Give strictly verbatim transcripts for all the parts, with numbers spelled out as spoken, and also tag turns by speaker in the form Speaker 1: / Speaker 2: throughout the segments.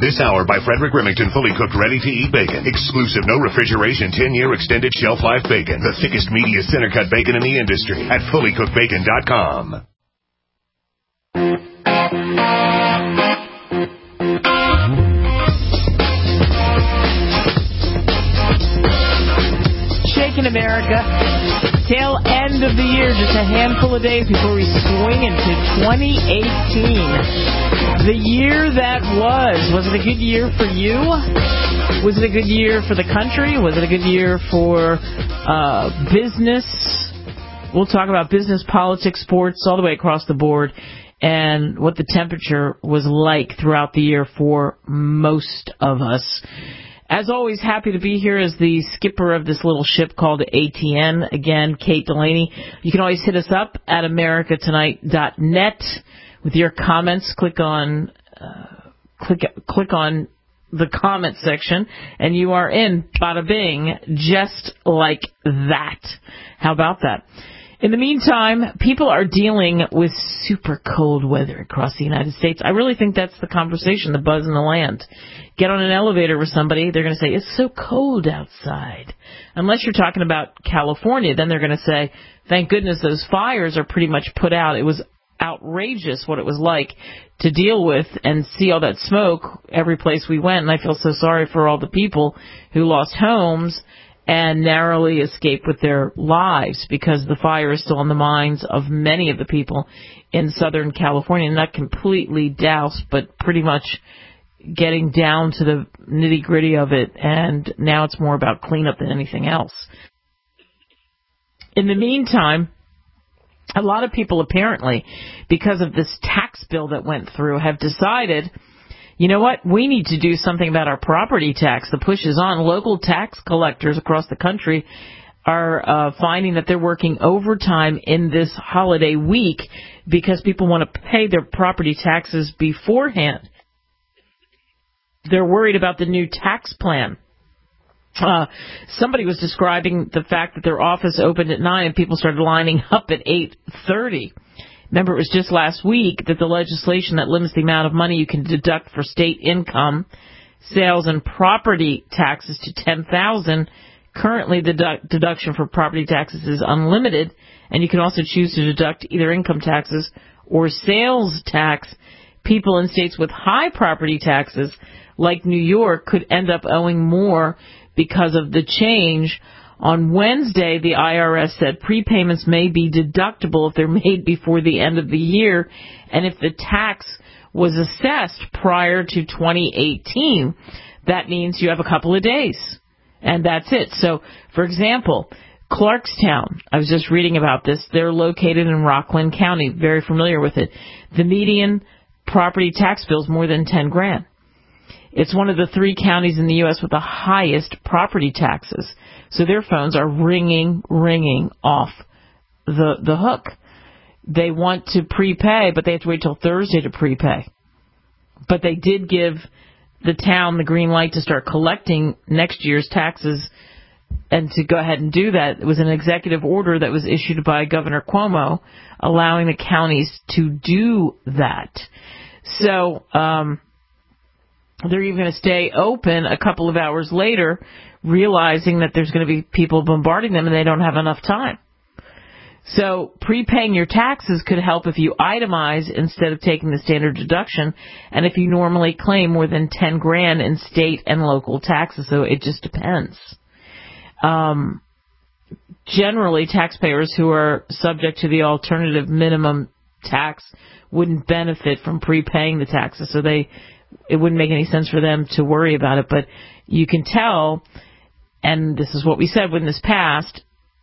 Speaker 1: This hour by Frederick Remington, fully cooked, ready-to-eat bacon. Exclusive, no refrigeration, ten-year extended shelf life bacon. The thickest, meatiest, center-cut bacon in the industry at fully cooked bacon dot com.
Speaker 2: Shaking America. Tail end of the year, just a handful of days before we swing into twenty eighteen. The year that was. Was it a good year for you? Was it a good year for the country? Was it a good year for uh, business? We'll talk about business, politics, sports, all the way across the board, and what the temperature was like throughout the year for most of us. As always, happy to be here as the skipper of this little ship called A T N. Again, Kate Delaney. You can always hit us up at america tonight dot net with your comments. Click on uh, click click on the comment section, and you are in. Bada bing, just like that. How about that? In the meantime, people are dealing with super cold weather across the United States. I really think that's the conversation, the buzz in the land. Get on an elevator with somebody, they're going to say, it's so cold outside. Unless you're talking about California, then they're going to say, thank goodness those fires are pretty much put out. It was outrageous what it was like to deal with and see all that smoke every place we went. And I feel so sorry for all the people who lost homes and narrowly escaped with their lives because the fire is still on the minds of many of the people in Southern California. Not completely doused, but pretty much getting down to the nitty-gritty of it, and now it's more about cleanup than anything else. In the meantime, a lot of people apparently, because of this tax bill that went through, have decided, you know what, we need to do something about our property tax. The push is on. Local tax collectors across the country are uh, finding that they're working overtime in this holiday week because people want to pay their property taxes beforehand. They're worried about the new tax plan. Uh, somebody was describing the fact that their office opened at nine and people started lining up at eight thirty. Remember, it was just last week that the legislation that limits the amount of money you can deduct for state income, sales, and property taxes to ten thousand dollars. Currently, the dedu- deduction for property taxes is unlimited, and you can also choose to deduct either income taxes or sales tax. People in states with high property taxes, like New York, could end up owing more because of the change. On Wednesday, the I R S said prepayments may be deductible if they're made before the end of the year, and if the tax was assessed prior to twenty eighteen, that means you have a couple of days, and that's it. So, for example, Clarkstown, I was just reading about this. They're located in Rockland County, very familiar with it. The median property tax bill is more than ten grand. It's one of the three counties in the U S with the highest property taxes. So their phones are ringing, ringing off the the hook. They want to prepay, but they have to wait till Thursday to prepay. But they did give the town the green light to start collecting next year's taxes and to go ahead and do that. It was an executive order that was issued by Governor Cuomo allowing the counties to do that. So, um... they're even going to stay open a couple of hours later, realizing that there's going to be people bombarding them and they don't have enough time. So prepaying your taxes could help if you itemize instead of taking the standard deduction, and if you normally claim more than ten grand in state and local taxes. So it just depends. Um, generally, taxpayers who are subject to the alternative minimum tax wouldn't benefit from prepaying the taxes, so they it wouldn't make any sense for them to worry about it. But you can tell, and this is what we said when this passed,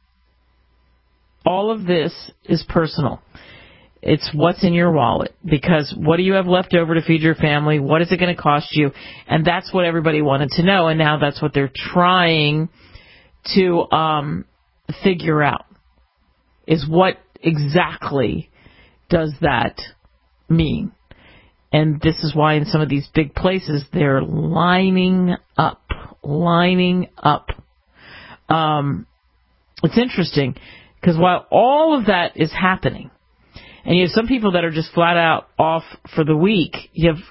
Speaker 2: all of this is personal. It's what's in your wallet, because what do you have left over to feed your family? What is it going to cost you? And that's what everybody wanted to know, and now that's what they're trying to um, figure out, is what exactly does that mean? And this is why in some of these big places, they're lining up, lining up. Um, it's interesting, because while all of that is happening, and you have some people that are just flat out off for the week, you have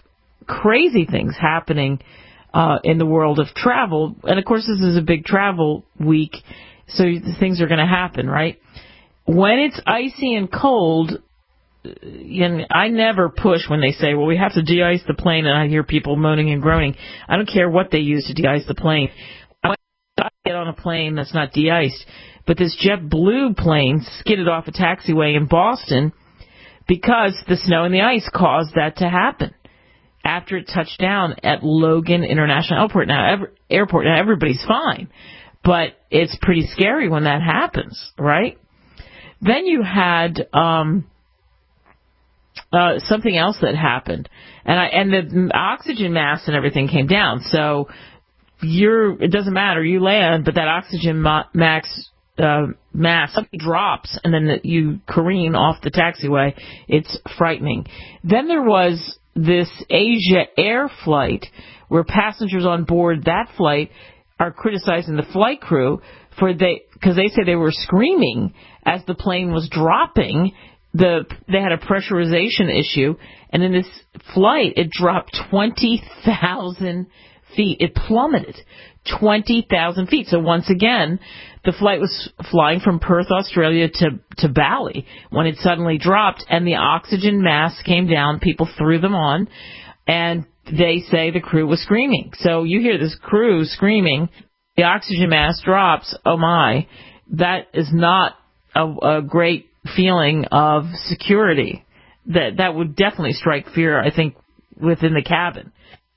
Speaker 2: crazy things happening uh, in the world of travel. And, of course, this is a big travel week, so things are going to happen, right? When it's icy and cold, and I never push when they say, well, we have to de-ice the plane, and I hear people moaning and groaning. I don't care what they use to de-ice the plane. I get on a plane that's not de-iced. But this JetBlue plane skidded off a taxiway in Boston because the snow and the ice caused that to happen after it touched down at Logan International Airport. Now, every, airport. Now, everybody's fine, but it's pretty scary when that happens, right? Then you had um, uh, something else that happened, and I and the oxygen mask and everything came down. So you're it doesn't matter, you land, but that oxygen ma- max uh, mask drops, and then you careen off the taxiway. It's frightening. Then there was this Asia Air flight where passengers on board that flight are criticizing the flight crew for they because they say they were screaming as the plane was dropping. The they had a pressurization issue, and in this flight it dropped twenty thousand feet. It plummeted twenty thousand feet. So once again, the flight was flying from Perth, Australia to, to Bali when it suddenly dropped, and the oxygen masks came down. People threw them on, and they say the crew was screaming. So you hear this crew screaming, the oxygen mask drops, oh my, that is not a, a great feeling of security. That that would definitely strike fear, I think, within the cabin.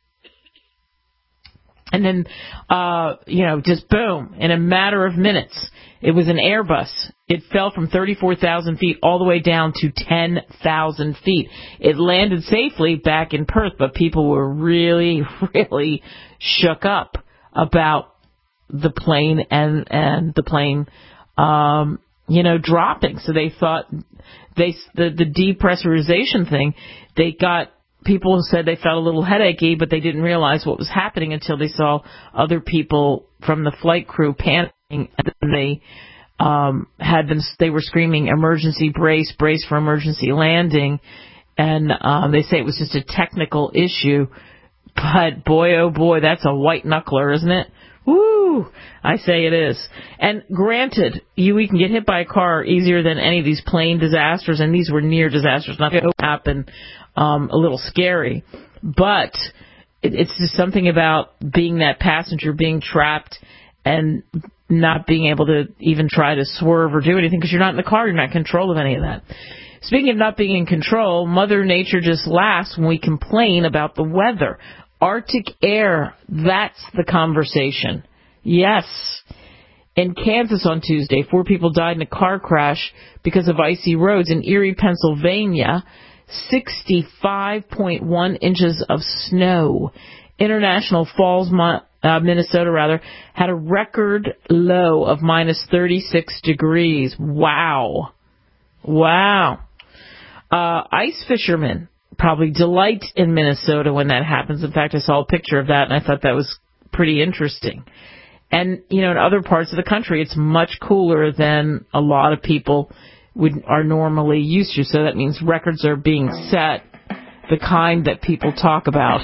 Speaker 2: And then, uh, you know, just boom, in a matter of minutes, it was an Airbus. It fell from thirty-four thousand feet all the way down to ten thousand feet. It landed safely back in Perth, but people were really, really shook up about the plane and, and the plane, um, you know, dropping. So they thought they, the, the depressurization thing, they got, people said they felt a little headachy, but they didn't realize what was happening until they saw other people from the flight crew panicking, and they um, had them. They were screaming, "Emergency brace, brace for emergency landing," and um, they say it was just a technical issue. But boy, oh boy, that's a white knuckler, isn't it? Woo! I say it is. And granted, you we can get hit by a car easier than any of these plane disasters, and these were near disasters. Nothing happened. Um, a little scary, but it, it's just something about being that passenger, being trapped, and not being able to even try to swerve or do anything because you're not in the car, you're not in control of any of that. Speaking of not being in control, Mother Nature just laughs when we complain about the weather. Arctic air, that's the conversation. Yes. In Kansas on Tuesday, four people died in a car crash because of icy roads. In Erie, Pennsylvania, sixty-five point one inches of snow. International Falls, uh, Minnesota, rather, had a record low of minus thirty-six degrees. Wow. Wow. Uh, ice fishermen probably delight in Minnesota when that happens. In fact, I saw a picture of that, and I thought that was pretty interesting. And, you know, in other parts of the country, it's much cooler than a lot of people would are normally used to. So that means records are being set, the kind that people talk about.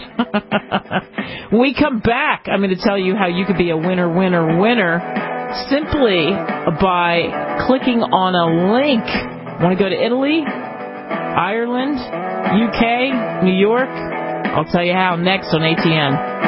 Speaker 2: When we come back, I'm going to tell you how you could be a winner, winner, winner simply by clicking on a link. Want to go to Italy, Ireland, U K, New York? I'll tell you how next on A T M.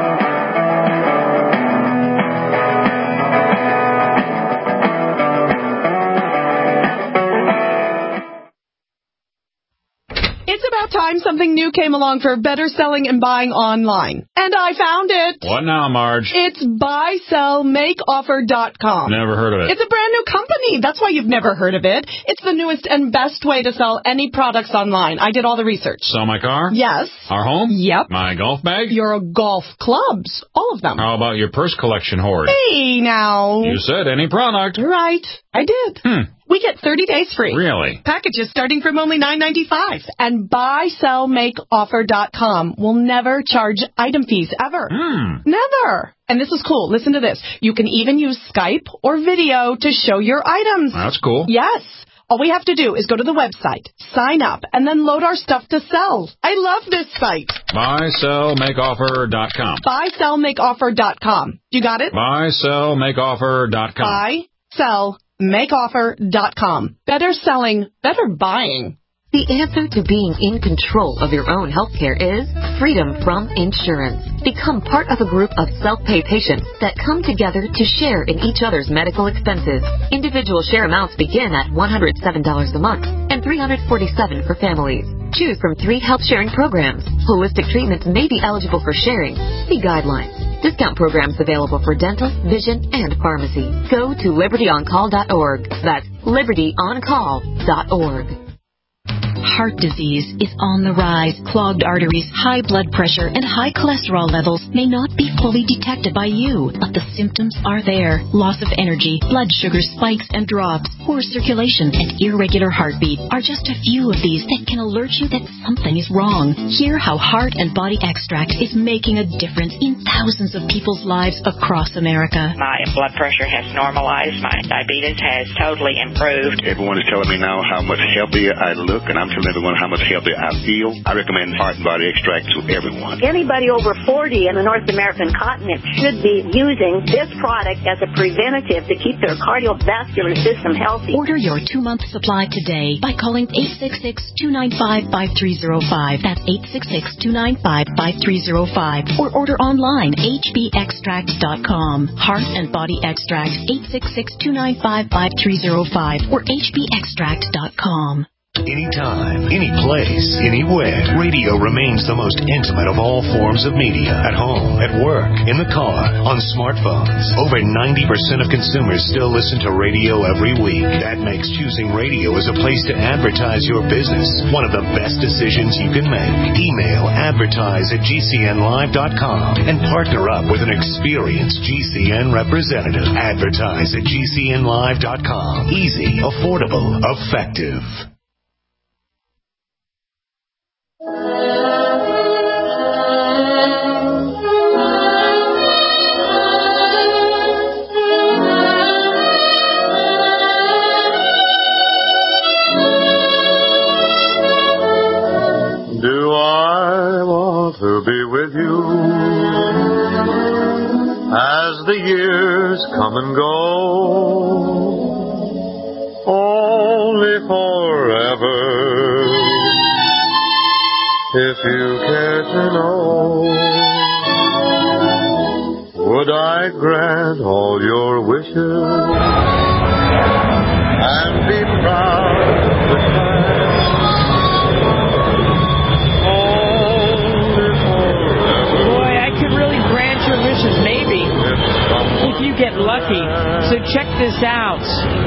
Speaker 3: Time something new came along for better selling and buying online. And I found it.
Speaker 4: What now, Marge?
Speaker 3: It's buy sell make offer dot com.
Speaker 4: Never heard of it.
Speaker 3: It's a brand new company. That's why you've never heard of it. It's the newest and best way to sell any products online. I did all the research.
Speaker 4: Sell my car?
Speaker 3: Yes.
Speaker 4: Our home?
Speaker 3: Yep.
Speaker 4: My golf bag?
Speaker 3: Your golf clubs. All of them.
Speaker 4: How about your purse collection hoard?
Speaker 3: Hey, now.
Speaker 4: You said any product.
Speaker 3: You're right. I did.
Speaker 4: Hmm.
Speaker 3: We get thirty days free.
Speaker 4: Really?
Speaker 3: Packages starting from only nine ninety-five. And buy sell make offer dot com will never charge item fees ever.
Speaker 4: Hmm.
Speaker 3: Never. And this is cool. Listen to this. You can even use Skype or video to show your items.
Speaker 4: That's cool.
Speaker 3: Yes. All we have to do is go to the website, sign up, and then load our stuff to sell. I love this site.
Speaker 4: buy sell make offer dot com.
Speaker 3: buy sell make offer dot com. You got it?
Speaker 4: buy sell make offer dot com.
Speaker 3: buy sell make offer dot com. Better selling, better buying.
Speaker 5: The answer to being in control of your own healthcare is freedom from insurance. Become part of a group of self-pay patients that come together to share in each other's medical expenses. Individual share amounts begin at one hundred seven dollars a month and three hundred forty-seven dollars for families. Choose from three health sharing programs. Holistic treatments may be eligible for sharing. See guidelines. Discount programs available for dental, vision, and pharmacy. Go to liberty on call dot org. That's liberty on call dot org.
Speaker 6: Heart disease is on the rise. Clogged arteries, high blood pressure, and high cholesterol levels may not be fully detected by you, but the symptoms are there. Loss of energy, blood sugar spikes and drops, poor circulation, and irregular heartbeat are just a few of these that can alert you that something is wrong. Hear how Heart and Body Extract is making a difference in thousands of people's lives across America.
Speaker 7: My blood pressure has normalized. My diabetes has totally improved.
Speaker 8: Everyone is telling me now how much healthier I look, and I'm telling everyone how much healthier I feel. I recommend Heart and Body Extract to everyone.
Speaker 9: Anybody over forty in the North American continent should be using this product as a preventative to keep their cardiovascular system healthy.
Speaker 6: Order your two-month supply today by calling eight six six, two nine five, five three zero five. That's eight six six, two nine five, five three zero five. Or order online, h b extract dot com. Heart and Body Extract, eight six six, two nine five, five three zero five or h b extract dot com.
Speaker 1: Anytime, any place, anywhere, radio remains the most intimate of all forms of media. At home, at work, in the car, on smartphones. Over ninety percent of consumers still listen to radio every week. That makes choosing radio as a place to advertise your business one of the best decisions you can make. Email advertise at g c n live dot com and partner up with an experienced G C N representative. Advertise at g c n live dot com. Easy, affordable, effective.
Speaker 10: Do I want to be with you as the years come and go, only forever? If you care to know, would I grant all your wishes and be proud of the time?
Speaker 2: Boy, I could really grant your wishes, maybe, if you get lucky. So check this out.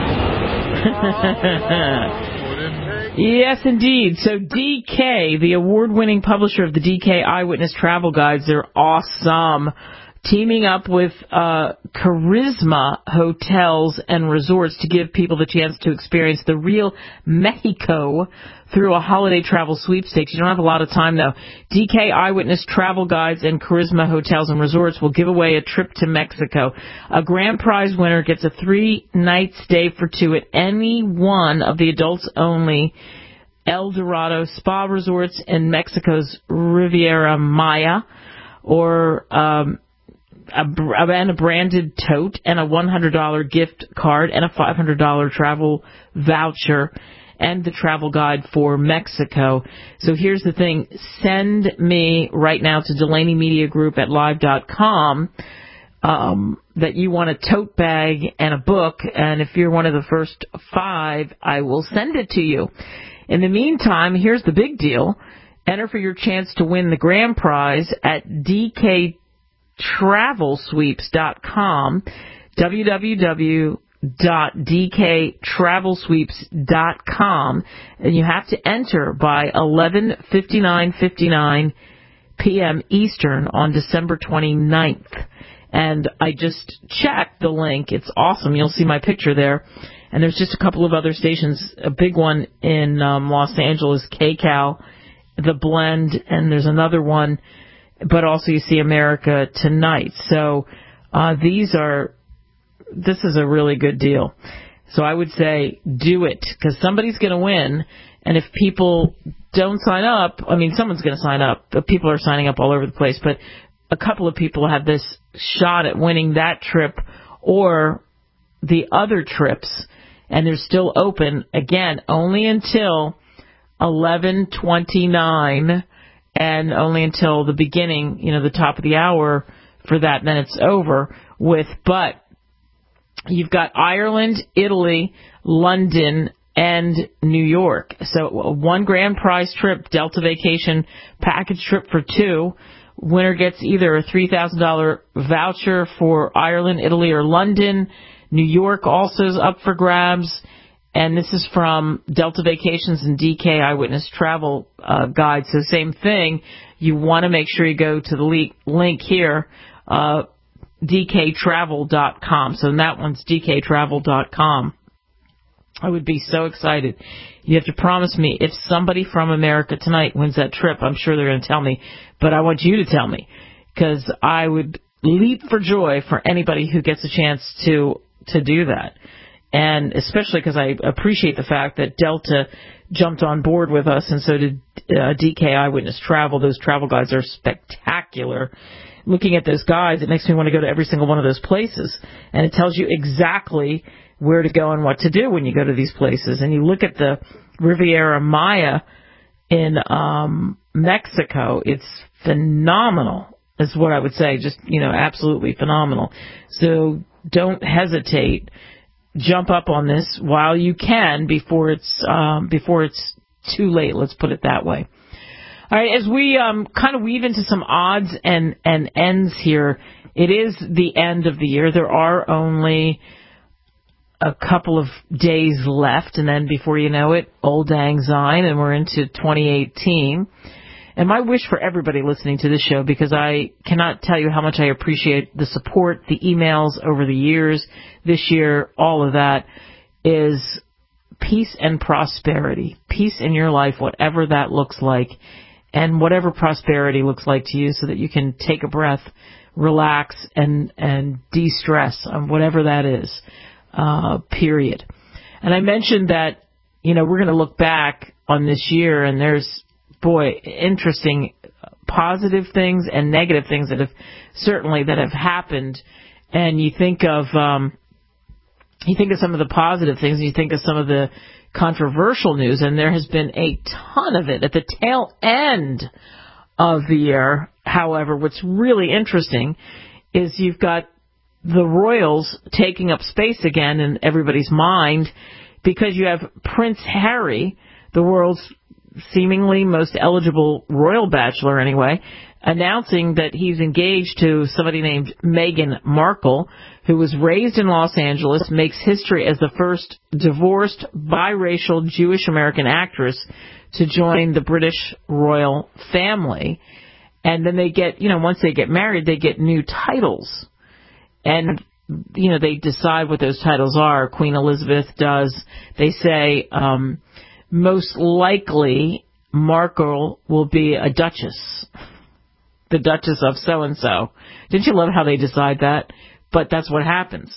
Speaker 2: Yes, indeed. So D K, the award-winning publisher of the D K Eyewitness Travel Guides, they're awesome. Teaming up with uh, Charisma Hotels and Resorts to give people the chance to experience the real Mexico through a holiday travel sweepstakes. You don't have a lot of time, though. D K Eyewitness Travel Guides and Charisma Hotels and Resorts will give away a trip to Mexico. A grand prize winner gets a three-night stay for two at any one of the adults-only El Dorado Spa Resorts in Mexico's Riviera Maya, or um, a, and a branded tote and a one hundred dollars gift card and a five hundred dollars travel voucher and the travel guide for Mexico. So here's the thing. Send me right now to Delaney Media Group at live dot com um, that you want a tote bag and a book, and if you're one of the first five, I will send it to you. In the meantime, here's the big deal. Enter for your chance to win the grand prize at d k travel sweeps dot com, w w w dot d k travel sweeps dot com, and you have to enter by eleven fifty-nine fifty-nine p.m. Eastern on December twenty-ninth. And I just checked the link. It's awesome. You'll see my picture there. And there's just a couple of other stations. A big one in um, Los Angeles, K C A L, The Blend, and there's another one, but also you see America Tonight. So uh, these are, this is a really good deal. So I would say do it, because somebody's going to win. And if people don't sign up, I mean, someone's going to sign up. But people are signing up all over the place. But a couple of people have this shot at winning that trip or the other trips. And they're still open, again, only until eleven twenty-nine and only until the beginning, you know, the top of the hour for that. And then it's over with. But you've got Ireland, Italy, London, and New York. So a one grand prize trip, Delta Vacation package trip for two. Winner gets either a three thousand dollars voucher for Ireland, Italy, or London. New York also is up for grabs. And this is from Delta Vacations and D K Eyewitness Travel uh, Guide. So same thing. You want to make sure you go to the le- link here, uh, D K travel dot com. So that one's D K travel dot com. I would be so excited. You have to promise me if somebody from America tonight wins that trip, I'm sure they're going to tell me. But I want you to tell me, because I would leap for joy for anybody who gets a chance to to do that. And especially because I appreciate the fact that Delta jumped on board with us, and so did uh, D K Eyewitness Travel. Those travel guides are spectacular. Looking at those guides, it makes me want to go to every single one of those places. And it tells you exactly where to go and what to do when you go to these places. And you look at the Riviera Maya in um, Mexico, it's phenomenal, is what I would say. Just, you know, absolutely phenomenal. So don't hesitate. Jump up on this while you can before it's um, before it's too late. Let's put it that way. All right, as we um, kind of weave into some odds and, and ends here, it is the end of the year. There are only a couple of days left, and then before you know it, Old Lang Syne, and we're into twenty eighteen. And my wish for everybody listening to this show, because I cannot tell you how much I appreciate the support, the emails over the years, this year, all of that, is peace and prosperity. Peace in your life, whatever that looks like, and whatever prosperity looks like to you, so that you can take a breath, relax, and, and de-stress on whatever that is, uh, period. And I mentioned that, you know, we're going to look back on this year, and there's, boy, interesting positive things and negative things that have certainly that have happened. And you think of um, you think of some of the positive things, and you think of some of the controversial news, and there has been a ton of it at the tail end of the year. However, what's really interesting is you've got the royals taking up space again in everybody's mind, because you have Prince Harry, the world's seemingly most eligible royal bachelor anyway, announcing that he's engaged to somebody named Meghan Markle, who was raised in Los Angeles, makes history as the first divorced biracial Jewish-American actress to join the British royal family. And then they get, you know, once they get married, they get new titles. And, you know, they decide what those titles are. Queen Elizabeth does. They say, um, most likely, Markle will be a duchess, the Duchess of so-and-so. Didn't you love how they decide that? But that's what happens.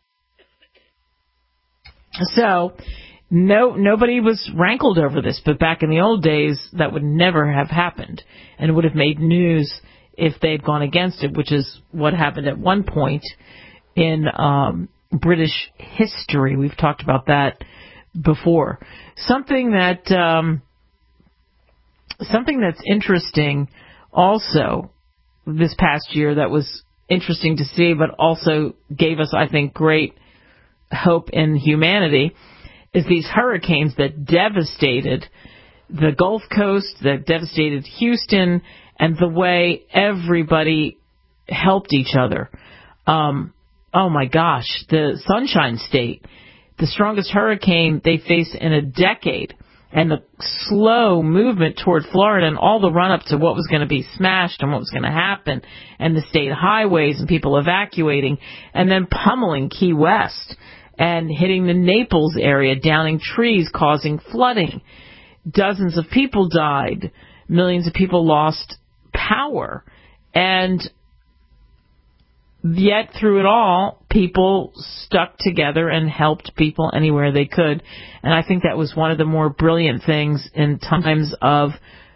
Speaker 2: So, no, nobody was rankled over this, but back in the old days, that would never have happened, and it would have made news if they'd gone against it, which is what happened at one point in um, British history. We've talked about that before. Something that um, something that's interesting also this past year, that was interesting to see, but also gave us, I think, great hope in humanity, is these hurricanes that devastated the Gulf Coast, that devastated Houston, and the way everybody helped each other. Um, oh my gosh, the Sunshine State, the strongest hurricane they faced in a decade, and the slow movement toward Florida and all the run-up to what was going to be smashed and what was going to happen, and the state highways and people evacuating, and then pummeling Key West and hitting the Naples area, downing trees, causing flooding. Dozens of people died. Millions of people lost power. And yet through it all, people stuck together and helped people anywhere they could. And I think that was one of the more brilliant things in times of,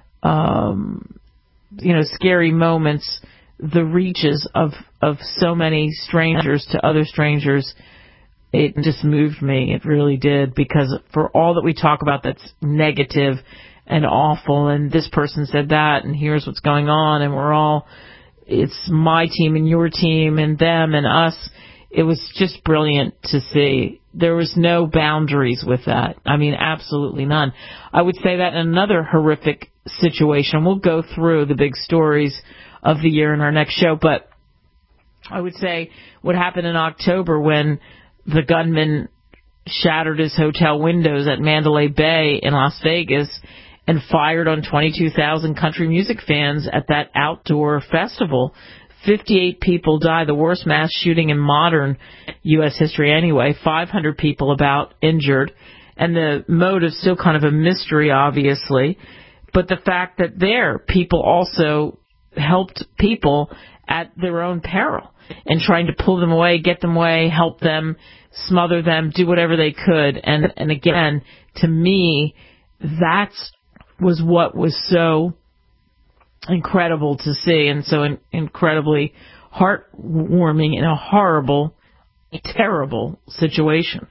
Speaker 2: um, you know, scary moments, the reaches of, of so many strangers to other strangers. It just moved me. It really did, because for all that we talk about that's negative and awful, and this person said that, and here's what's going on, and we're all, it's my team and your team and them and us. It was just brilliant to see. There was no boundaries with that. I mean, absolutely none. I would say that in another horrific situation, we'll go through the big stories of the year in our next show, but I would say what happened in October when the gunman shattered his hotel windows at Mandalay Bay in Las Vegas and fired on twenty-two thousand country music fans at that outdoor festival. fifty-eight people died, the worst mass shooting in modern U S history anyway. five hundred people about injured. And the motive's still kind of a mystery, obviously. But the fact that there, people also helped people at their own peril and trying to pull them away, get them away, help them, smother them, do whatever they could. And, and again, to me, that's was what was so incredible to see, and so in, incredibly heartwarming in a horrible, terrible situation.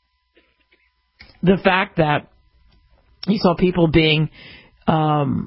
Speaker 2: The fact that you saw people being um,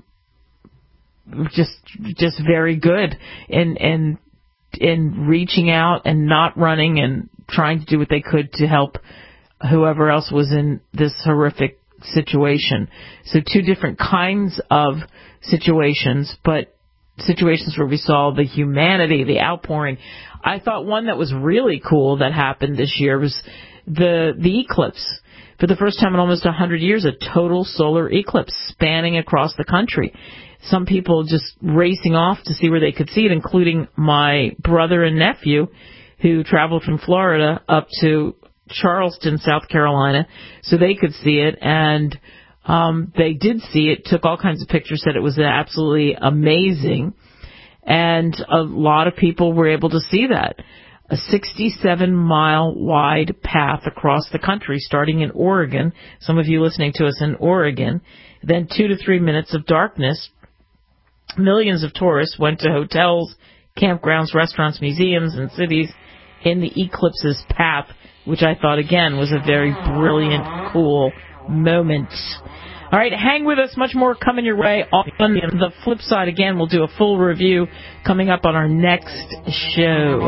Speaker 2: just just very good in, in, in reaching out and not running and trying to do what they could to help whoever else was in this horrific situation. So two different kinds of situations, but situations where we saw the humanity, the outpouring. I thought one that was really cool that happened this year was the the eclipse. For the first time in almost one hundred years, a total solar eclipse spanning across the country. Some people just racing off to see where they could see it, including my brother and nephew who traveled from Florida up to Charleston, South Carolina, so they could see it, and um, they did see it, took all kinds of pictures, said it was absolutely amazing, and a lot of people were able to see that. A sixty-seven mile wide path across the country, starting in Oregon, some of you listening to us in Oregon, then two to three minutes of darkness. Millions of tourists went to hotels, campgrounds, restaurants, museums, and cities in the eclipse's path, which I thought, again, was a very brilliant, cool moment. All right, hang with us. Much more coming your way. On the flip side, again, we'll do a full review coming up on our next show.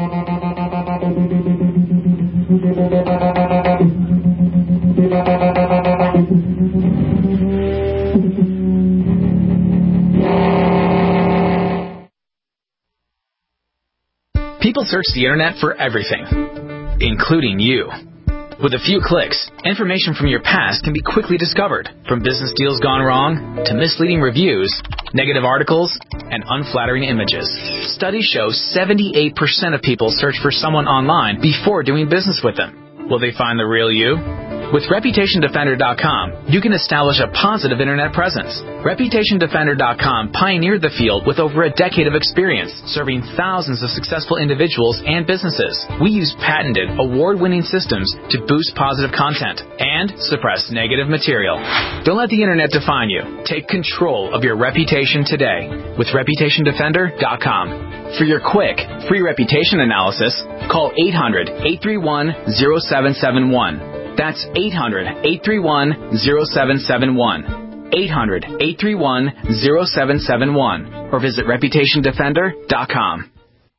Speaker 11: People search the internet for everything, including you. With a few clicks, information from your past can be quickly discovered, from business deals gone wrong to misleading reviews, negative articles, and unflattering images. Studies show seventy-eight percent of people search for someone online before doing business with them. Will they find the real you? With Reputation Defender dot com, you can establish a positive internet presence. Reputation Defender dot com pioneered the field with over a decade of experience, serving thousands of successful individuals and businesses. We use patented, award-winning systems to boost positive content and suppress negative material. Don't let the internet define you. Take control of your reputation today with Reputation Defender dot com. For your quick, free reputation analysis, call eight hundred, eight three one, zero seven seven one. That's eight hundred, eight three one, zero seven seven one. eight hundred, eight three one, zero seven seven one. Or visit Reputation Defender dot com.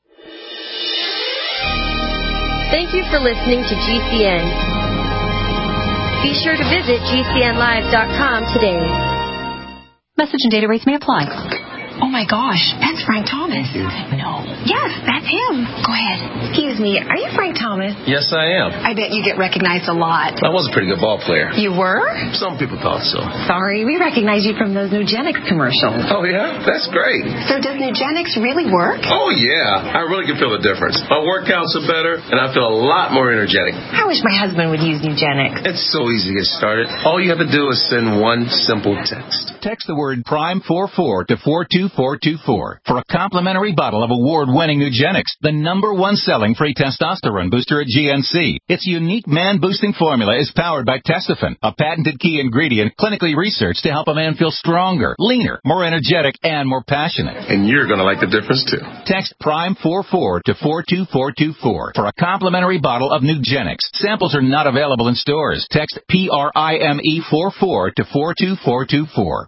Speaker 12: Thank you for listening to G C N. Be sure to visit G C N live dot com today.
Speaker 13: Message and data rates may apply. Oh my gosh, that's Frank Thomas. No. Yes, that's him. Go ahead. Excuse me, are you Frank Thomas?
Speaker 14: Yes, I am.
Speaker 13: I bet you get recognized a lot.
Speaker 14: I was a pretty good ball player.
Speaker 13: You were?
Speaker 14: Some people thought so.
Speaker 13: Sorry, we recognize you from those Nugenix commercials.
Speaker 14: Oh, yeah? That's great.
Speaker 13: So does Nugenix really work?
Speaker 14: Oh, yeah. I really can feel the difference. My workouts are better, and I feel a lot more energetic.
Speaker 13: I wish my husband would use Nugenix.
Speaker 14: It's so easy to get started. All you have to do is send one simple text.
Speaker 15: Text the word Prime four four to four two four two four for a complimentary bottle of award-winning Nugenix, the number one selling free testosterone booster at G N C. Its unique man-boosting formula is powered by Testofen, a patented key ingredient clinically researched to help a man feel stronger, leaner, more energetic, and more passionate.
Speaker 14: And you're going to like the difference, too.
Speaker 15: Text Prime four four to four two four two four for a complimentary bottle of Nugenix. Samples are not available in stores. Text P R I M E four four to four two four two four.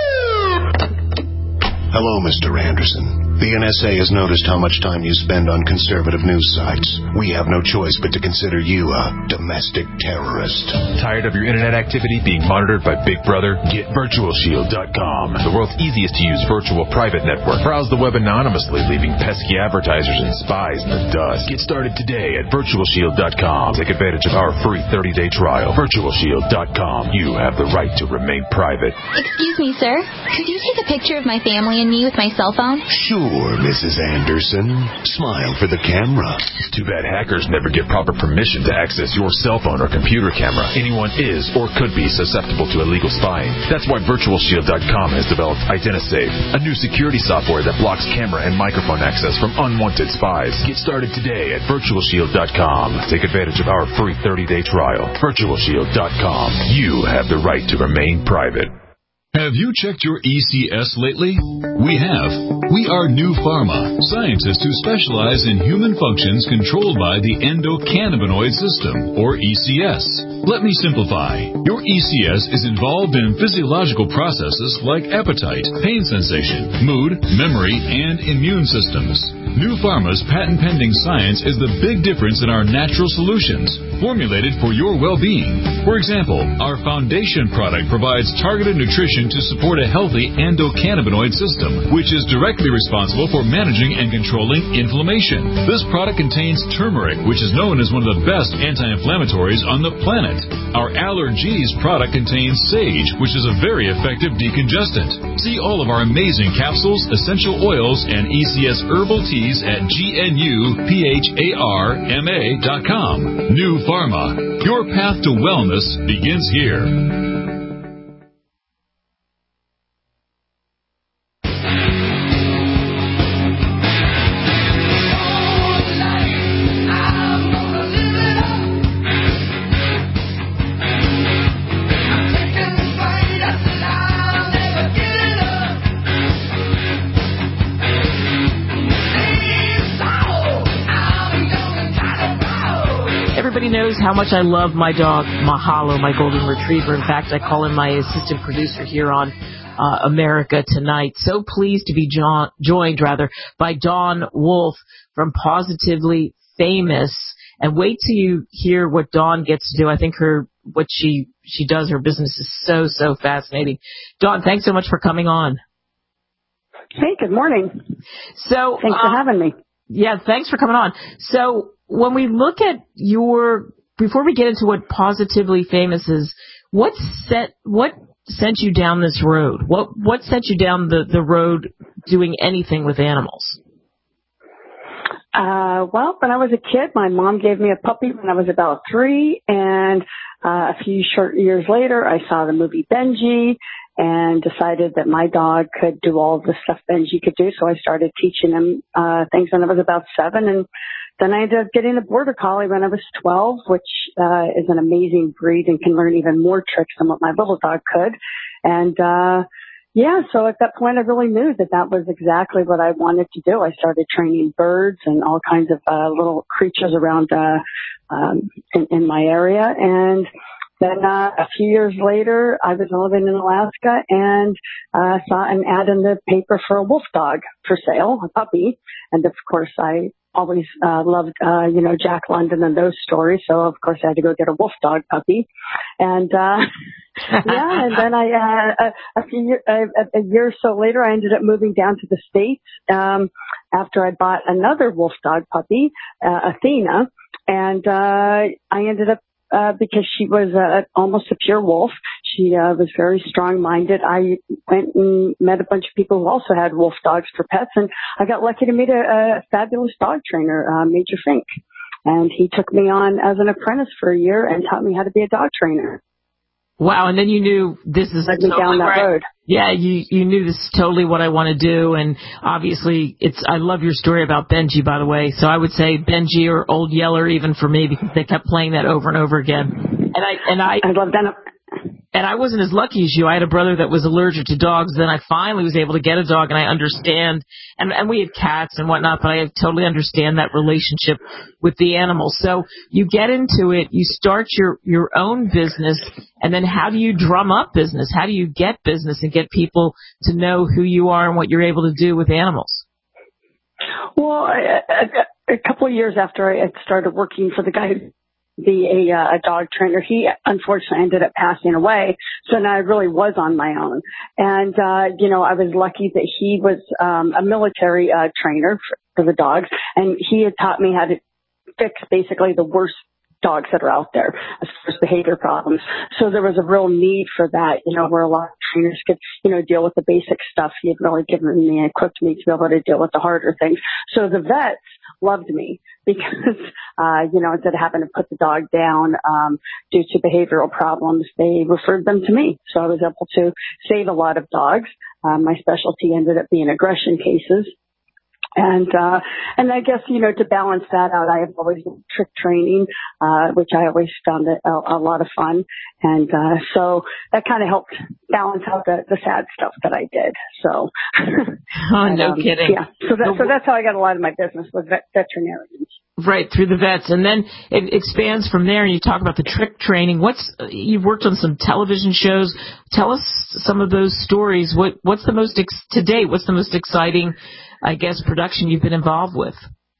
Speaker 1: Hello, Mister Anderson. The N S A has noticed how much time you spend on conservative news sites. We have no choice but to consider you a domestic terrorist.
Speaker 16: Tired of your internet activity being monitored by Big Brother? Get Virtual Shield dot com, the world's easiest to use virtual private network. Browse the web anonymously, leaving pesky advertisers and spies in the dust. Get started today at Virtual Shield dot com. Take advantage of our free thirty-day trial. Virtual Shield dot com. You have the right to remain private.
Speaker 17: Excuse me, sir. Could you take a picture of my family and me with my cell phone?
Speaker 1: Sure, Missus Anderson. Smile for the camera.
Speaker 16: Too bad hackers never get proper permission to access your cell phone or computer camera. Anyone is or could be susceptible to illegal spying. That's why Virtual Shield dot com has developed IdentiSafe, a new security software that blocks camera and microphone access from unwanted spies. Get started today at Virtual Shield dot com. Take advantage of our free thirty-day trial. Virtual Shield dot com. You have the right to remain private.
Speaker 18: Have you checked your E C S lately? We have. We are New Pharma, scientists who specialize in human functions controlled by the endocannabinoid system, or E C S. Let me simplify. Your E C S is involved in physiological processes like appetite, pain sensation, mood, memory, and immune systems. New Pharma's patent-pending science is the big difference in our natural solutions, formulated for your well-being. For example, our foundation product provides targeted nutrition to support a healthy endocannabinoid system, which is directly responsible for managing and controlling inflammation. This product contains turmeric, which is known as one of the best anti-inflammatories on the planet. Our Allergies product contains sage, which is a very effective decongestant. See all of our amazing capsules, essential oils, and E C S herbal teas at G N U P H A R M A dot com. New Pharma. Your path to wellness begins here.
Speaker 2: Everybody knows how much I love my dog, Mahalo, my golden retriever. In fact, I call him my assistant producer here on uh, America Tonight. So pleased to be jo- joined, rather, by Dawn Wolf from Positively Famous. And wait till you hear what Dawn gets to do. I think her what she she does, her business is so, so fascinating. Dawn, thanks so much for coming on.
Speaker 19: Hey, good morning.
Speaker 2: So
Speaker 19: Thanks for uh, having me.
Speaker 2: Yeah, thanks for coming on. So when we look at your, before we get into what Positively Famous is, what set, what sent you down this road? What, what sent you down the, the road doing anything with animals?
Speaker 19: Uh, well, when I was a kid, my mom gave me a puppy when I was about three, and uh, a few short years later, I saw the movie Benji and decided that my dog could do all the stuff Benji could do, so I started teaching him uh, things when I was about seven, and then I ended up getting a border collie when I was twelve, which uh, is an amazing breed and can learn even more tricks than what my little dog could. And, uh, yeah, so at that point I really knew that that was exactly what I wanted to do. I started training birds and all kinds of uh, little creatures around uh, um, in, in my area. And then uh, a few years later, I was living in Alaska and uh, saw an ad in the paper for a wolf dog for sale, a puppy. And, of course, I always uh, loved, uh, you know, Jack London and those stories. So, of course, I had to go get a wolf dog puppy. And, uh, yeah, and then I, uh, a, a few year, a, a year or so later, I ended up moving down to the States, um, after I bought another wolf dog puppy, uh, Athena. And, uh, I ended up, uh, because she was, uh, almost a pure wolf. She, uh, was very strong-minded. I went and met a bunch of people who also had wolf dogs for pets, and I got lucky to meet a, a fabulous dog trainer, uh, Major Fink. And he took me on as an apprentice for a year and taught me how to be a dog trainer.
Speaker 2: Wow, and then you knew this is
Speaker 19: led me down that
Speaker 2: right.
Speaker 19: road.
Speaker 2: Yeah, you you knew this is totally what I want to do, and obviously it's. I love your story about Benji, by the way. So I would say Benji or Old Yeller even for me because they kept playing that over and over again. And I and I
Speaker 19: I love that.
Speaker 2: And I wasn't as lucky as you. I had a brother that was allergic to dogs. Then I finally was able to get a dog, and I understand. And, and we had cats and whatnot, but I totally understand that relationship with the animals. So you get into it, you start your, your own business, and then how do you drum up business? How do you get business and get people to know who you are and what you're able to do with animals?
Speaker 19: Well, a, a, a couple of years after I had started working for the guy who be a, uh, a dog trainer. He unfortunately ended up passing away. So now I really was on my own. And, uh, you know, I was lucky that he was, um, a military, uh, trainer for, for the dogs. And he had taught me how to fix basically the worst dogs that are out there as far as behavior problems. So there was a real need for that, you know, where a lot of trainers could, you know, deal with the basic stuff. He had really given me and equipped me to be able to deal with the harder things. So the vets loved me because, uh, you know, instead of having to put the dog down, um, due to behavioral problems, they referred them to me. So I was able to save a lot of dogs. Um, my specialty ended up being aggression cases. And, uh, and I guess, you know, to balance that out, I have always been trick training, uh, which I always found a, a lot of fun. And, uh, so that kind of helped balance out the, the sad stuff that I did. So.
Speaker 2: Oh, no
Speaker 19: um,
Speaker 2: kidding.
Speaker 19: Yeah. So that, so that's how I got a lot of my business with vet, veterinarians.
Speaker 2: Right, through the vets. And then it expands from there and you talk about the trick training. What's, you've worked on some television shows. Tell us some of those stories. What, what's the most, ex- to date, what's the most exciting, I guess, production you've been involved with?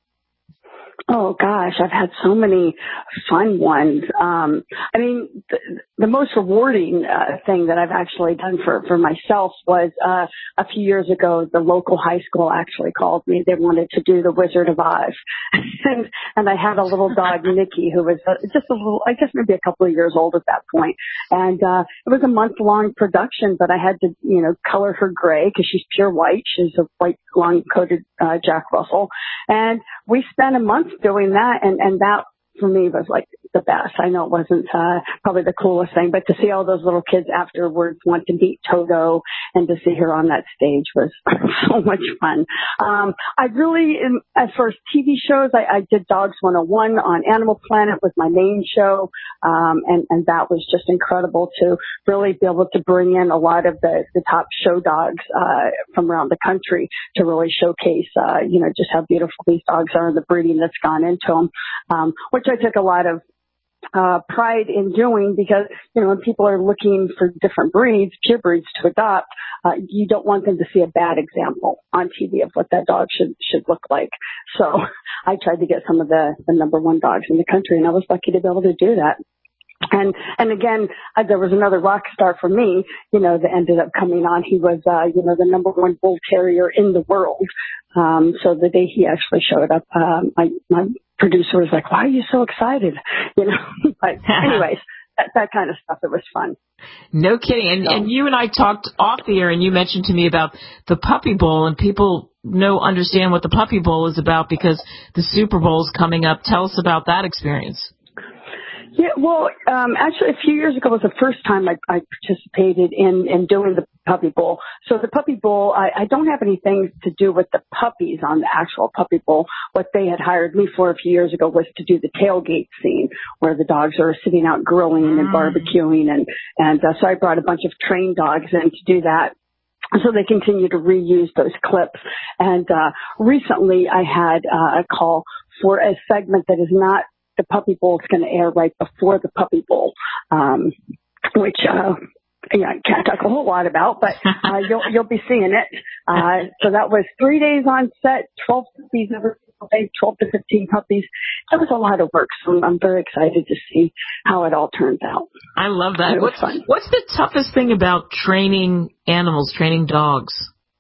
Speaker 19: Oh gosh, I've had so many fun ones. Um, I mean, the, the most rewarding uh, thing that I've actually done for, for myself was uh, a few years ago, the local high school actually called me. They wanted to do the Wizard of Oz. and, and I had a little dog, Nikki, who was uh, just a little, I guess maybe a couple of years old at that point. And uh, it was a month-long production, but I had to, you know, color her gray because she's pure white. She's a white, long-coated uh, Jack Russell. And we spent a month doing that, and, and that for me was like the best. I know it wasn't uh, probably the coolest thing, but to see all those little kids afterwards want to meet Toto and to see her on that stage was so much fun. Um, I really, in, as far as T V shows, I, I did Dogs one oh one on Animal Planet was my main show, um, and, and that was just incredible to really be able to bring in a lot of the, the top show dogs uh, from around the country to really showcase, uh, you know, just how beautiful these dogs are and the breeding that's gone into them, um, which I took a lot of uh, pride in doing because, you know, when people are looking for different breeds, pure breeds to adopt, uh, you don't want them to see a bad example on T V of what that dog should, should look like. So I tried to get some of the, the number one dogs in the country, and I was lucky to be able to do that. And, and again, uh, there was another rock star for me, you know, that ended up coming on. He was, uh, you know, the number one bull terrier in the world. Um, so the day he actually showed up, um, my, my producer was like, why are you so excited? You know, but anyways, that, that kind of stuff, it was fun.
Speaker 2: No kidding. And, so. and you and I talked off the air and you mentioned to me about the Puppy Bowl, and people know, understand what the Puppy Bowl is about because the Super Bowl is coming up. Tell us about that experience.
Speaker 19: Yeah, well, um, actually, a few years ago was the first time I, I participated in, in doing the Puppy Bowl. So the Puppy Bowl, I, I don't have anything to do with the puppies on the actual Puppy Bowl. What they had hired me for a few years ago was to do the tailgate scene where the dogs are sitting out grilling and barbecuing. And, and uh, so I brought a bunch of trained dogs in to do that. So they continue to reuse those clips. And uh, recently I had uh, a call for a segment that is not the Puppy Bowl. Is going to air right before the Puppy Bowl, um, which, uh, yeah, I can't talk a whole lot about, but, uh, you'll, you'll be seeing it. Uh, so that was three days on set, twelve puppies every single day, twelve to fifteen puppies. That was a lot of work. So I'm, I'm very excited to see how it all turns out.
Speaker 2: I love that.
Speaker 19: It was
Speaker 2: what's,
Speaker 19: fun.
Speaker 2: What's the toughest thing about training animals, training dogs?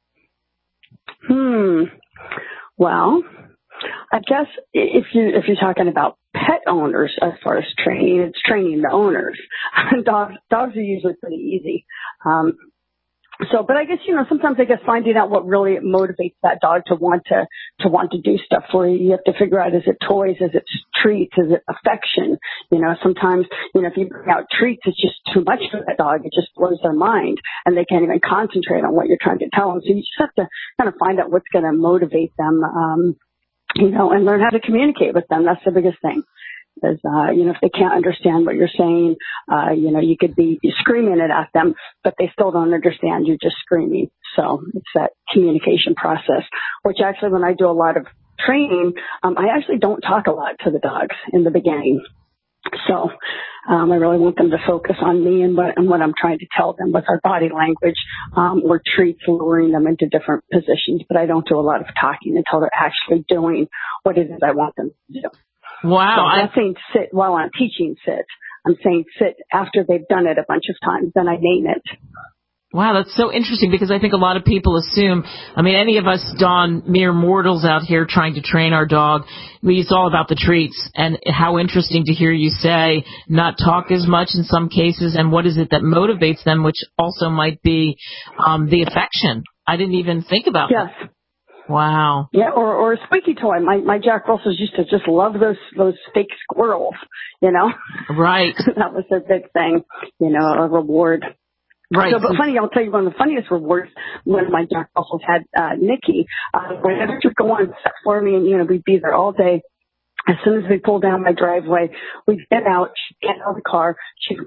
Speaker 19: Hmm. Well, I guess if you, if you're talking about pet owners as far as training, it's training the owners. dogs, dogs are usually pretty easy. Um, So, but I guess, you know, sometimes I guess finding out what really motivates that dog to want to, to want to do stuff for you, you have to figure out, is it toys? Is it treats? Is it affection? You know, sometimes, you know, if you bring out treats, it's just too much for that dog. It just blows their mind and they can't even concentrate on what you're trying to tell them. So you just have to kind of find out what's going to motivate them, um, you know, and learn how to communicate with them. That's the biggest thing. Is, uh, you know, if they can't understand what you're saying, uh, you know, you could be screaming it at them, but they still don't understand. You're just screaming. So it's that communication process, which actually when I do a lot of training, um, I actually don't talk a lot to the dogs in the beginning. So um, I really want them to focus on me and what, and what I'm trying to tell them with our body language um, or treats, luring them into different positions. But I don't do a lot of talking until they're actually doing what it is I want them to do.
Speaker 2: Wow.
Speaker 19: So I'm not saying sit while I'm teaching sit. I'm saying sit after they've done it a bunch of times, then I name it.
Speaker 2: Wow, that's so interesting because I think a lot of people assume, I mean, any of us, Dawn, mere mortals out here trying to train our dog, it's all about the treats. And how interesting to hear you say not talk as much in some cases, and what is it that motivates them, which also might be um, the affection. I didn't even think about
Speaker 19: yes.
Speaker 2: that. Wow.
Speaker 19: Yeah, or or a squeaky toy. My my Jack Russells used to just love those those fake squirrels, you know.
Speaker 2: Right.
Speaker 19: That was a big thing, you know, a reward.
Speaker 2: Right.
Speaker 19: So, but funny, I'll tell you one of the funniest rewards when my Jack Russells had uh, Nikki. Uh, whenever she'd go on set for me, and you know, we'd be there all day. As soon as we pulled down my driveway, we'd get out, she'd get out of the car, she'd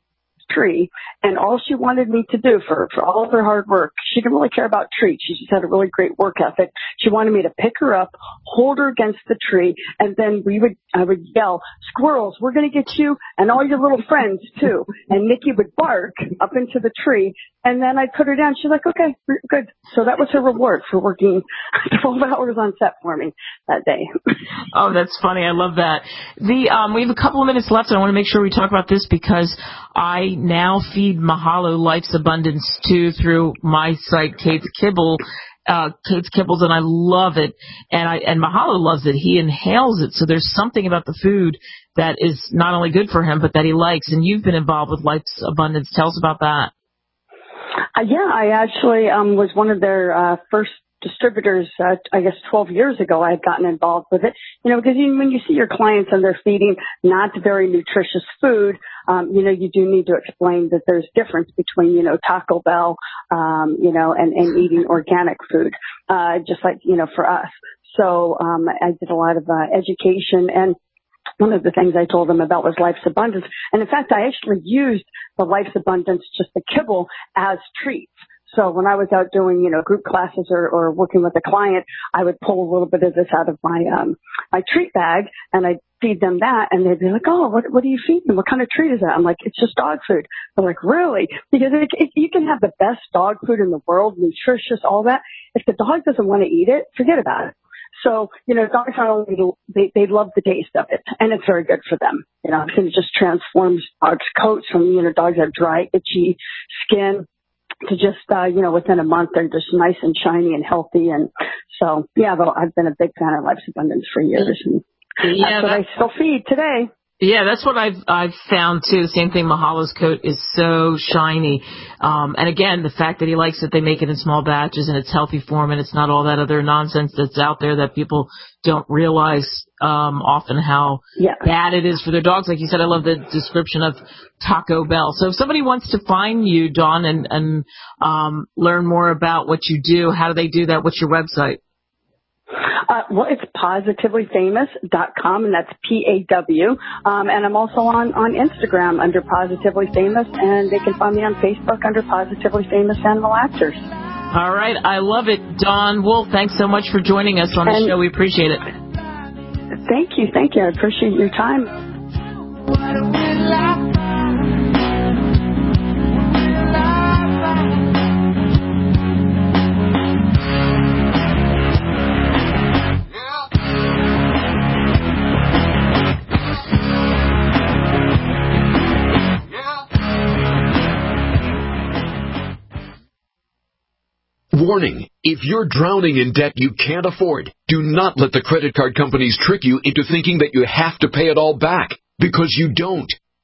Speaker 19: tree, and all she wanted me to do for for all of her hard work, she didn't really care about treats. She just had a really great work ethic. She wanted me to pick her up, hold her against the tree, and then we would I would yell, "Squirrels, we're going to get you and all your little friends too." And Nikki would bark up into the tree, and then I'd put her down. She's like, "Okay, good." So that was her reward for working twelve hours on set for me that day.
Speaker 2: Oh, that's funny. I love that. The um, we have a couple of minutes left, and I want to make sure we talk about this because I now feed Mahalo Life's Abundance too through my site, Kate's Kibble, uh, Kate's Kibbles, and I love it. And I and Mahalo loves it. He inhales it, so there's something about the food that is not only good for him, but that he likes. And you've been involved with Life's Abundance. Tell us about that.
Speaker 19: Uh, yeah, I actually um, was one of their uh, first distributors, uh, I guess twelve years ago. I had gotten involved with it, you know, because you, when you see your clients and they're feeding not very nutritious food, um, you know, you do need to explain that there's difference between, you know, Taco Bell, um, you know, and, and eating organic food, uh, just like, you know, for us. So um, I did a lot of uh, education, and one of the things I told them about was Life's Abundance. And in fact, I actually used the Life's Abundance, just the kibble, as treats. So when I was out doing, you know, group classes or, or working with a client, I would pull a little bit of this out of my, um, my treat bag, and I'd feed them that, and they'd be like, "Oh, what, what do you feed them? What kind of treat is that?" I'm like, "It's just dog food." They're like, "Really?" Because it, it, you can have the best dog food in the world, nutritious, all that. If the dog doesn't want to eat it, forget about it. So, you know, dogs not only, they, they love the taste of it, and it's very good for them. You know, it just transforms dogs' coats from, you know, dogs have dry, itchy skin to just, uh, you know, within a month, they're just nice and shiny and healthy. And so, yeah, though I've been a big fan of Life's Abundance for years, and
Speaker 2: yeah,
Speaker 19: that's what I still feed today.
Speaker 2: Yeah, that's what I've I've found too. The same thing. Mahalo's coat is so shiny, um, and again, the fact that he likes it, they make it in small batches, and it's healthy for him, and it's not all that other nonsense that's out there that people don't realize um, often how
Speaker 19: yeah.
Speaker 2: bad it is for their dogs. Like you said, I love the description of Taco Bell. So if somebody wants to find you, Dawn, and and um, learn more about what you do, how do they do that? What's your website?
Speaker 19: Uh, well, it's positively famous dot com, and that's P A W. Um, and I'm also on, on Instagram under Positively Famous, and they can find me on Facebook under Positively Famous Animal Actors.
Speaker 2: All right. I love it. Dawn Wolf, thanks so much for joining us on the
Speaker 19: and
Speaker 2: show. We appreciate it.
Speaker 19: Thank you. Thank you. I appreciate your time.
Speaker 20: Warning, if you're drowning in debt you can't afford, do not let the credit card companies trick you into thinking that you have to pay it all back, because you don't.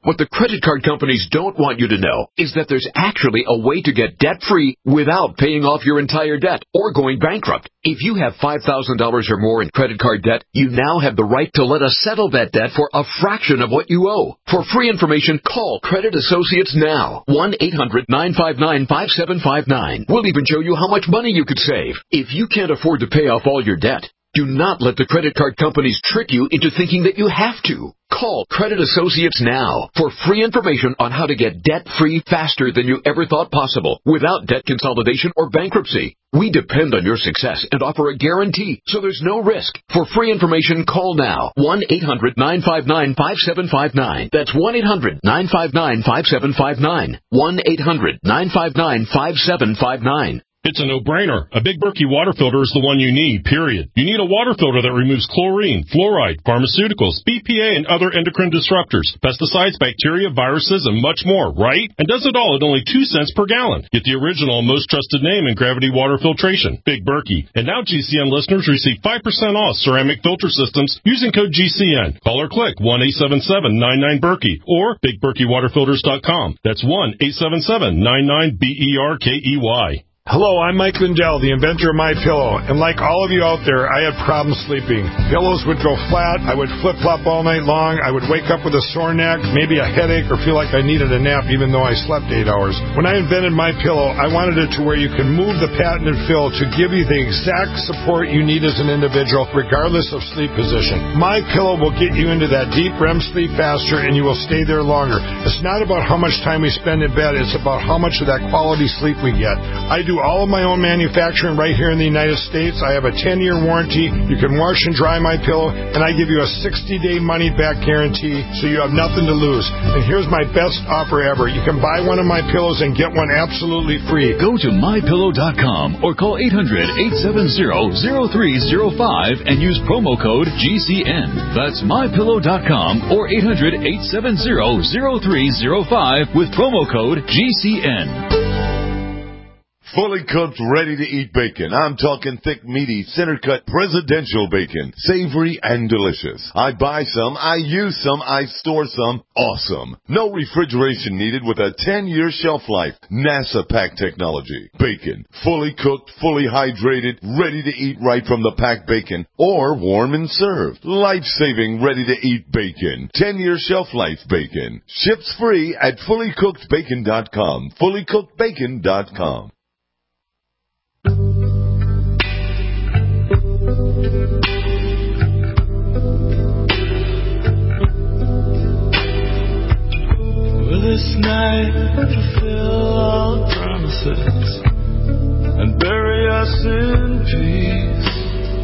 Speaker 20: What the credit card companies don't want you to know is that there's actually a way to get debt-free without paying off your entire debt or going bankrupt. If you have five thousand dollars or more in credit card debt, you now have the right to let us settle that debt for a fraction of what you owe. For free information, call Credit Associates now. one eight hundred nine five nine five seven five nine. We'll even show you how much money you could save. If you can't afford to pay off all your debt, do not let the credit card companies trick you into thinking that you have to. Call Credit Associates now for free information on how to get debt-free faster than you ever thought possible without debt consolidation or bankruptcy. We depend on your success and offer a guarantee, so there's no risk. For free information, call now. one eight hundred nine five nine five seven five nine. That's one eight hundred nine five nine five seven five nine. one eight hundred nine five nine five seven five nine.
Speaker 21: It's a no-brainer. A Big Berkey water filter is the one you need, period. You need a water filter that removes chlorine, fluoride, pharmaceuticals, B P A, and other endocrine disruptors, pesticides, bacteria, viruses, and much more, right? And does it all at only two cents per gallon. Get the original and most trusted name in gravity water filtration, Big Berkey. And now G C N listeners receive five percent off ceramic filter systems using code G C N. Call or click one eight seven seven nine nine Berkey or big berkey water filters dot com. That's one eight seven seven nine nine B E R K E Y.
Speaker 22: Hello, I'm Mike Lindell, the inventor of MyPillow, and like all of you out there, I had problems sleeping. Pillows would go flat, I would flip-flop all night long, I would wake up with a sore neck, maybe a headache, or feel like I needed a nap even though I slept eight hours. When I invented MyPillow, I wanted it to where you can move the patented fill to give you the exact support you need as an individual, regardless of sleep position. MyPillow will get you into that deep R E M sleep faster, and you will stay there longer. It's not about how much time we spend in bed, it's about how much of that quality sleep we get. I do all of my own manufacturing right here in the United States. I have a ten-year warranty. You can wash and dry my pillow, and I give you a sixty-day money-back guarantee, so you have nothing to lose. And here's my best offer ever. You can buy one of my pillows and get one absolutely free.
Speaker 18: Go to my pillow dot com or call eight hundred eight seven zero zero three zero five and use promo code G C N. That's my pillow dot com or eight hundred eight seven zero zero three zero five with promo code G C N.
Speaker 23: Fully cooked, ready-to-eat bacon. I'm talking thick, meaty, center-cut presidential bacon. Savory and delicious. I buy some, I use some, I store some. Awesome. No refrigeration needed with a ten-year shelf life. NASA pack technology. Bacon. Fully cooked, fully hydrated, ready to eat right from the packed bacon. Or warm and served. Life-saving, ready-to-eat bacon. ten-year shelf life bacon. Ships free at fully cooked bacon dot com. fully cooked bacon dot com.
Speaker 10: Will this night fulfill all promises and bury us in peace?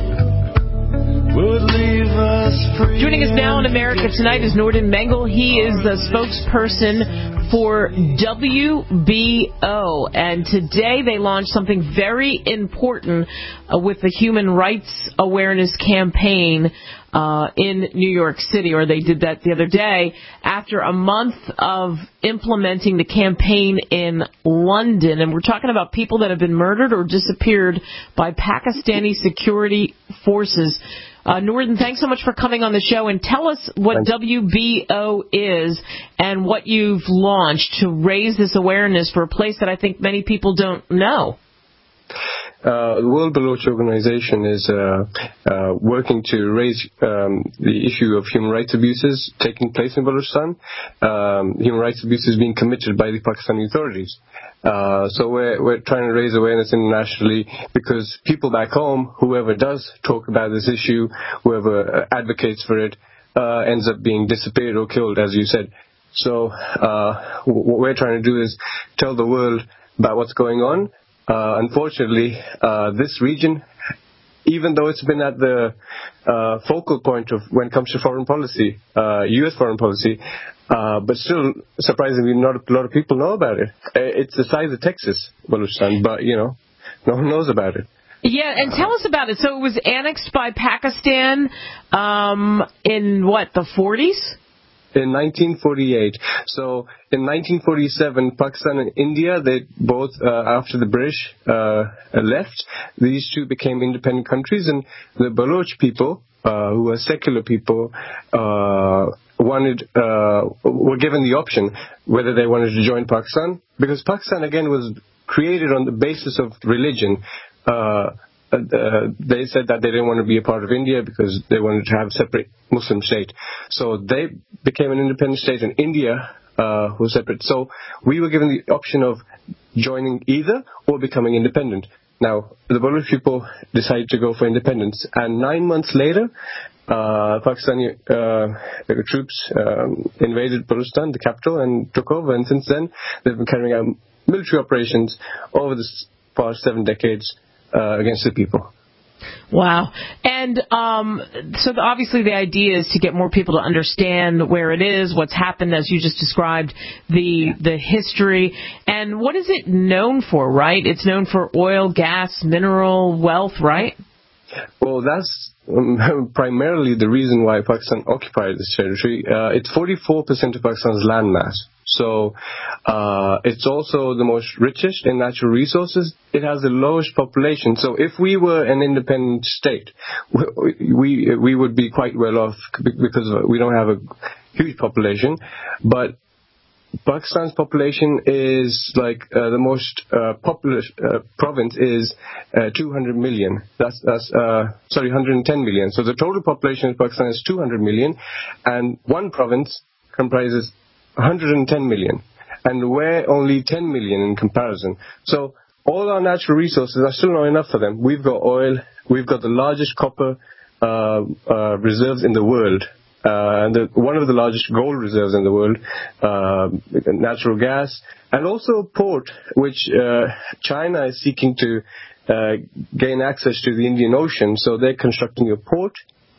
Speaker 10: Will it leave us free?
Speaker 2: Joining us now in America Tonight is Norden Mengel. He is the spokesperson for W B O, and today they launched something very important uh, with the Human Rights Awareness Campaign uh, in New York City, or they did that the other day, after a month of implementing the campaign in London. And we're talking about people that have been murdered or disappeared by Pakistani security forces. Uh, Norden, thanks so much for coming on the show, and tell us what Thanks. W B O is and what you've launched to raise this awareness for a place that I think many people don't know.
Speaker 24: Uh, the World Baloch Organization is uh, uh, working to raise um, the issue of human rights abuses taking place in Balochistan. Um, human rights abuses being committed by the Pakistani authorities. Uh, so we're, we're trying to raise awareness internationally because people back home, whoever does talk about this issue, whoever advocates for it, uh, ends up being disappeared or killed, as you said. So uh, what we're trying to do is tell the world about what's going on. Uh, unfortunately, uh, this region, even though it's been at the uh, focal point of when it comes to foreign policy, uh, U S foreign policy, uh, but still, surprisingly, not a lot of people know about it. It's the size of Texas, Balochistan, but, you know, no one knows about it.
Speaker 2: Yeah, and tell us about it. So it was annexed by Pakistan um, in, what, the forties?
Speaker 24: In nineteen forty-eight. So in nineteen forty-seven, Pakistan and India, they both, uh, after the British uh, left, these two became independent countries, and the Baloch people uh, who were secular people, uh, wanted, uh, were given the option whether they wanted to join Pakistan, because Pakistan again was created on the basis of religion. Uh, uh, they said that they didn't want to be a part of India because they wanted to have a separate Muslim state. So they became an independent state, and India uh, was separate. So we were given the option of joining either or becoming independent. Now, the Baloch people decided to go for independence, and nine months later, uh, Pakistani uh, troops um, invaded Balochistan, the capital, and took over. And since then, they've been carrying out military operations over the past seven decades uh, against the people.
Speaker 2: Wow. And um, so the, obviously the idea is to get more people to understand where it is, what's happened, as you just described, the the history. And what is it known for, right? It's known for oil, gas, mineral wealth, right?
Speaker 24: Well, that's um, primarily the reason why Pakistan occupied this territory. Uh, it's forty-four percent of Pakistan's landmass. So uh, it's also the most richest in natural resources. It has the lowest population. So if we were an independent state, we we, we would be quite well off because we don't have a huge population. But Pakistan's population is like uh, the most uh, populous uh, province is uh, two hundred million. That's that's uh, sorry, one hundred ten million. So the total population of Pakistan is two hundred million, and one province comprises one hundred ten million, and we're only ten million in comparison. So all our natural resources are still not enough for them. We've got oil, we've got the largest copper uh, uh, reserves in the world, uh, and the, one of the largest gold reserves in the world, uh, natural gas, and also port, which uh, China is seeking to uh, gain access to the Indian Ocean. So they're constructing a port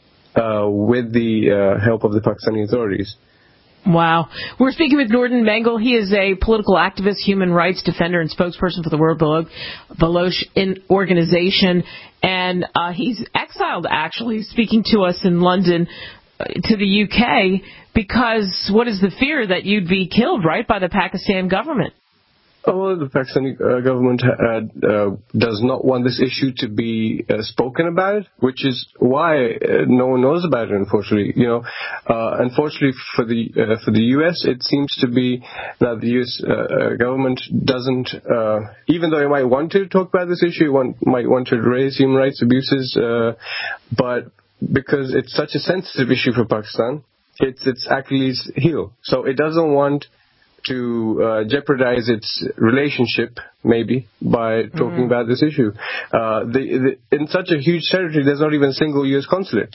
Speaker 24: uh, with the uh, help of the Pakistani authorities.
Speaker 2: Wow. We're speaking with Nordin Mengel. He is a political activist, human rights defender, and spokesperson for the World Baloch Organization. And uh, he's exiled, actually, speaking to us in London, uh, to the U K, because what is the fear that you'd be killed, right, by the Pakistan government?
Speaker 24: Oh, the Pakistani uh, government uh, uh, does not want this issue to be uh, spoken about, which is why uh, no one knows about it. Unfortunately, you know, uh, unfortunately for the uh, for the U S, it seems to be that the U S uh, government doesn't, uh, even though it might want to talk about this issue, want, might want to raise human rights abuses, uh, but because it's such a sensitive issue for Pakistan, it's its Achilles heel. So it doesn't want to uh, jeopardize its relationship, maybe, by talking mm. about this issue. Uh, the, the, in such a huge territory, there's not even a single U S consulate.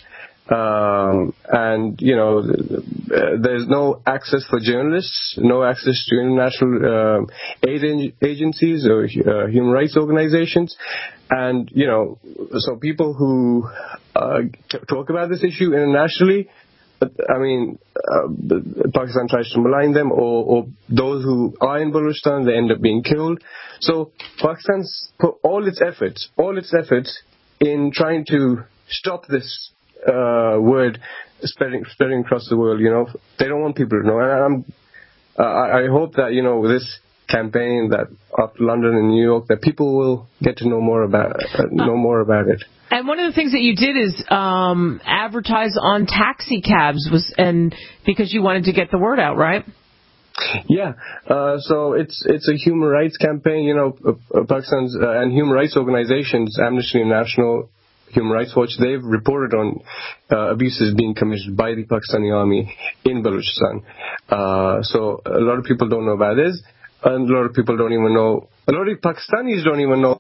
Speaker 24: Um, and, you know, uh, there's no access for journalists, no access to international uh, aid agencies or uh, human rights organizations. And, you know, so people who uh, t- talk about this issue internationally, I mean, uh, Pakistan tries to malign them, or, or those who are in Balochistan, they end up being killed. So Pakistan's put all its efforts, all its efforts in trying to stop this uh, word spreading, spreading across the world. You know, they don't want people to know. And I'm, uh, I hope that, you know, this campaign that up London and New York, that people will get to know more about uh, know more about it.
Speaker 2: And one of the things that you did is um, advertise on taxi cabs, was and because you wanted to get the word out, right?
Speaker 24: Yeah. Uh, so it's it's a human rights campaign. You know, uh, Pakistan's uh, and human rights organizations, Amnesty International, Human Rights Watch, they've reported on uh, abuses being committed by the Pakistani army in Balochistan. Uh, so a lot of people don't know about this, and a lot of people don't even know. A lot of Pakistanis don't even know.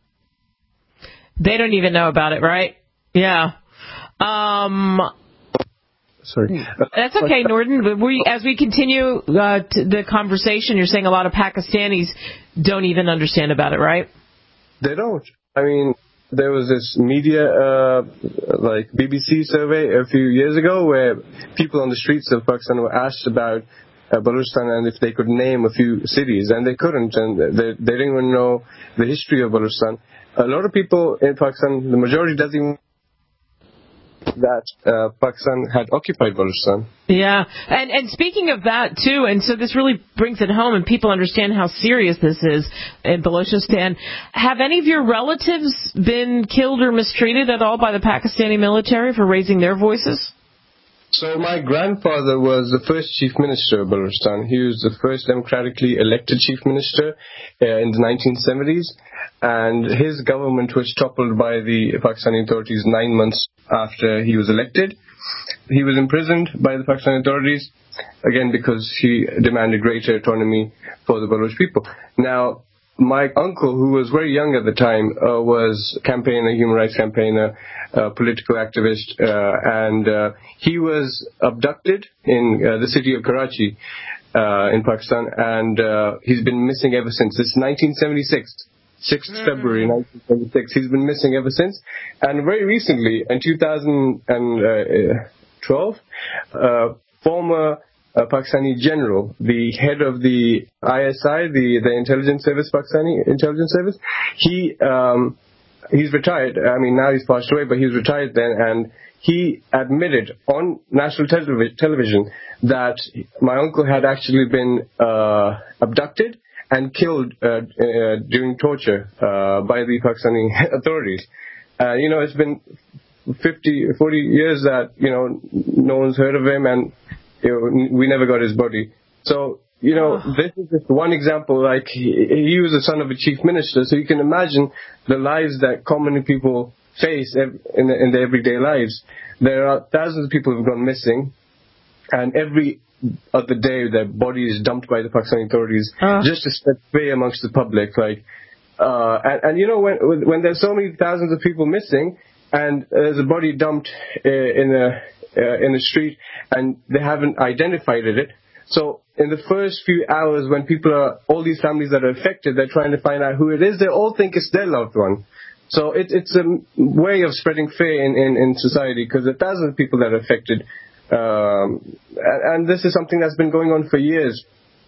Speaker 2: They don't even know about it, right? Yeah. Um,
Speaker 24: Sorry.
Speaker 2: That's okay, Nordin. We, as we continue uh, to the conversation, you're saying a lot of Pakistanis don't even understand about it, right?
Speaker 24: They don't. I mean, there was this media, uh, like B B C survey a few years ago where people on the streets of Pakistan were asked about uh, Balochistan and if they could name a few cities, and they couldn't, and they, they didn't even know the history of Balochistan. A lot of people in Pakistan, the majority doesn't even that uh, Pakistan had occupied Balochistan.
Speaker 2: Yeah, and and speaking of that too, and so this really brings it home, and people understand how serious this is in Balochistan. Have any of your relatives been killed or mistreated at all by the Pakistani military for raising their voices?
Speaker 24: So my grandfather was the first chief minister of Balochistan. He was the first democratically elected chief minister uh, in the nineteen seventies, and his government was toppled by the Pakistani authorities nine months after he was elected. He was imprisoned by the Pakistani authorities, again because he demanded greater autonomy for the Baloch people. Now, my uncle, who was very young at the time, uh, was a campaigner, human rights campaigner, uh, political activist, uh, and uh, he was abducted in uh, the city of Karachi uh, in Pakistan, and uh, he's been missing ever since. It's nineteen seventy-six. sixth of February nineteen seventy-six. He's been missing ever since. And very recently, in two thousand twelve, uh, former uh, Pakistani general, the head of the I S I, the, the intelligence service, Pakistani intelligence service, he um, he's retired. I mean, now he's passed away, but he was retired then, and he admitted on national telev- television that my uncle had actually been uh, abducted and killed uh, uh, during torture uh, by the Pakistani authorities. Uh, you know, it's been fifty, forty years that, you know, no one's heard of him, and you know, we never got his body. So, you know, this is just one example. Like, he, he was the son of a chief minister, so you can imagine the lives that common people face in, the, in their everyday lives. There are thousands of people who've gone missing, and every other day their body is dumped by the Pakistani authorities uh. just to spread fear amongst the public. Like, uh, and, and you know, when when there's so many thousands of people missing, and there's a body dumped uh, in a uh, in a street, and they haven't identified it. So in the first few hours, when people are, all these families that are affected, they're trying to find out who it is. They all think it's their loved one. So it, it's a way of spreading fear in, in, in society, because there are thousands of people that are affected. Um, and, and this is something that's been going on for years.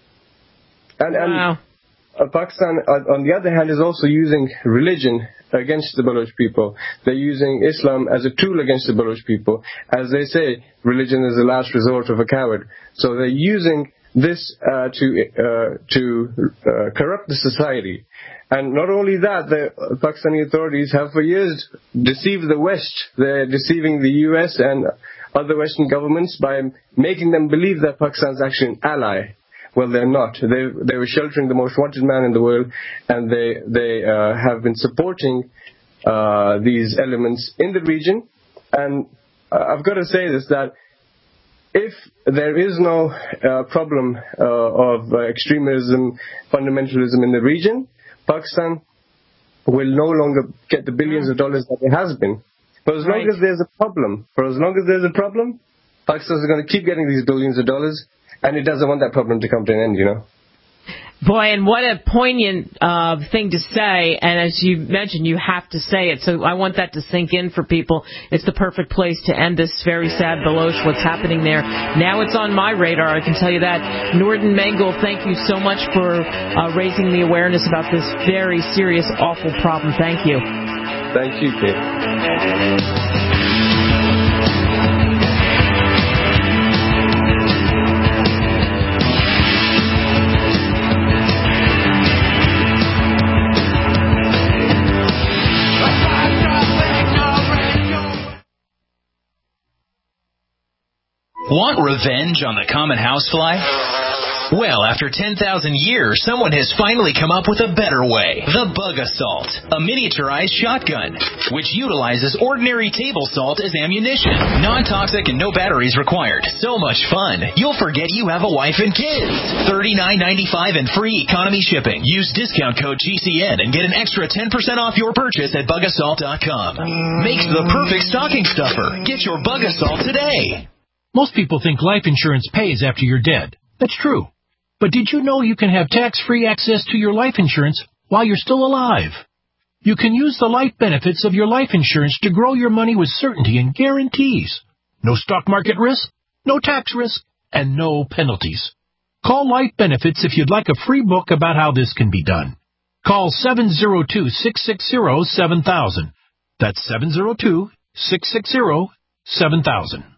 Speaker 24: And, wow. and uh, Pakistan, uh, on the other hand, is also using religion against the Baloch people. They're using Islam as a tool against the Baloch people. As they say, religion is the last resort of a coward. So they're using this uh, to uh, to uh, corrupt the society. And not only that, the Pakistani authorities have for years deceived the West. They're deceiving the U S and other Western governments by making them believe that Pakistan is actually an ally. Well, they're not. They they were sheltering the most wanted man in the world, and they they uh, have been supporting uh, these elements in the region. And uh, I've got to say this, that if there is no uh, problem uh, of uh, extremism, fundamentalism in the region, Pakistan will no longer get the billions of dollars that it has been. For as long right. as there's a problem, for as long as there's a problem, Pakistan is going to keep getting these billions of dollars, and it doesn't want that problem to come to an end, you know.
Speaker 2: Boy, and what a poignant uh, thing to say, and as you mentioned, you have to say it, so I want that to sink in for people. It's the perfect place to end this very sad Baloch, what's happening there. Now it's on my radar, I can tell you that. Nordin Mengel, thank you so much for uh, raising the awareness about this very serious, awful problem. Thank you.
Speaker 24: Thank you, Kate.
Speaker 3: Want revenge on the common housefly? Well, after ten thousand years, someone has finally come up with a better way. The Bug Assault, a miniaturized shotgun, which utilizes ordinary table salt as ammunition. Non-toxic and no batteries required. So much fun, you'll forget you have a wife and kids. thirty-nine ninety-five and free economy shipping. Use discount code G C N and get an extra ten percent off your purchase at bug assault dot com. Makes the perfect stocking stuffer. Get your Bug Assault today.
Speaker 4: Most people think life insurance pays after you're dead. That's true. But did you know you can have tax-free access to your life insurance while you're still alive? You can use the life benefits of your life insurance to grow your money with certainty and guarantees. No stock market risk, no tax risk, and no penalties. Call Life Benefits if you'd like a free book about how this can be done. Call seven zero two, six six zero, seven thousand. That's seven zero two, six six zero, seven thousand.